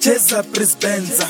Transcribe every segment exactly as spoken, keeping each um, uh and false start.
cheza Prince Benza.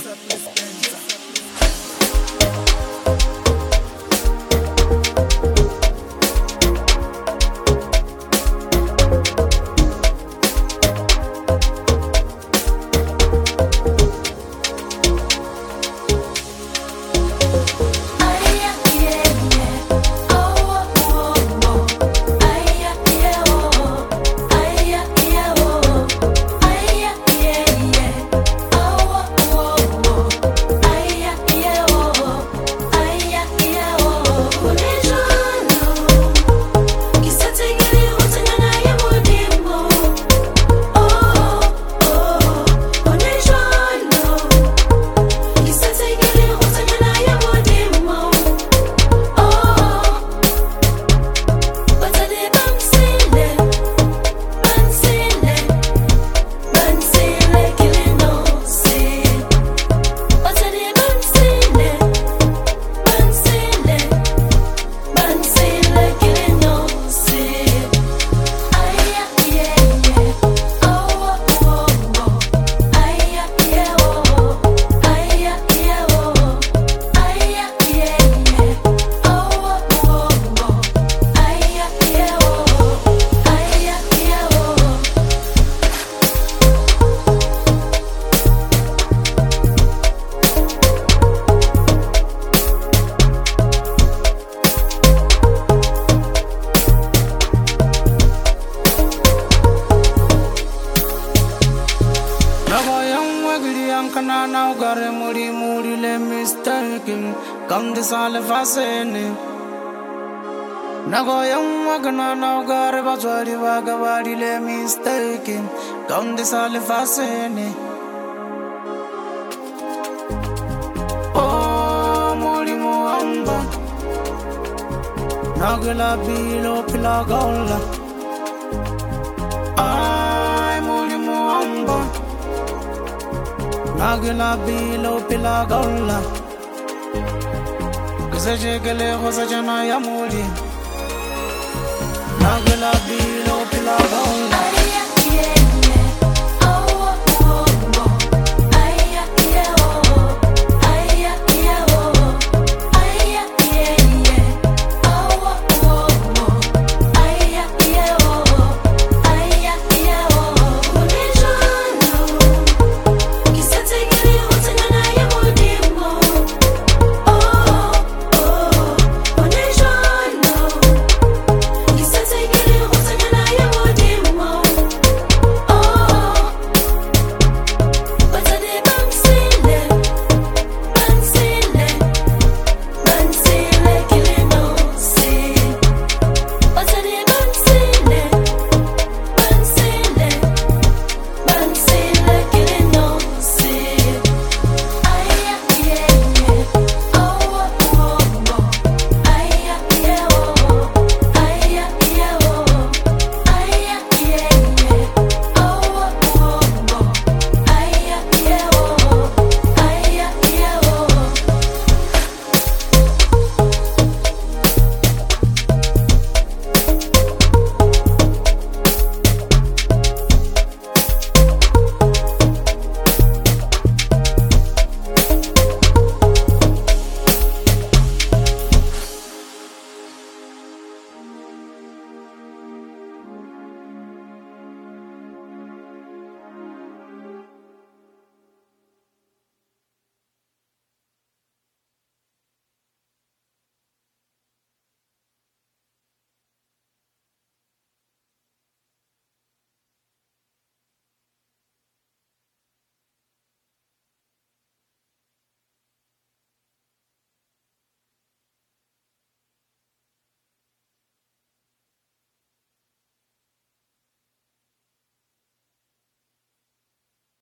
Kana na ugare muri muri le mistaken kam de sale fasene nago yam wagana na ugare bazwari wagawari le mistaken kam de sale fasene oh muri muamba nagela bilo pila gola ay muri muamba Nagila bilo pila gola Kese chekele khosa chana ya muli Nagila bilo pila gola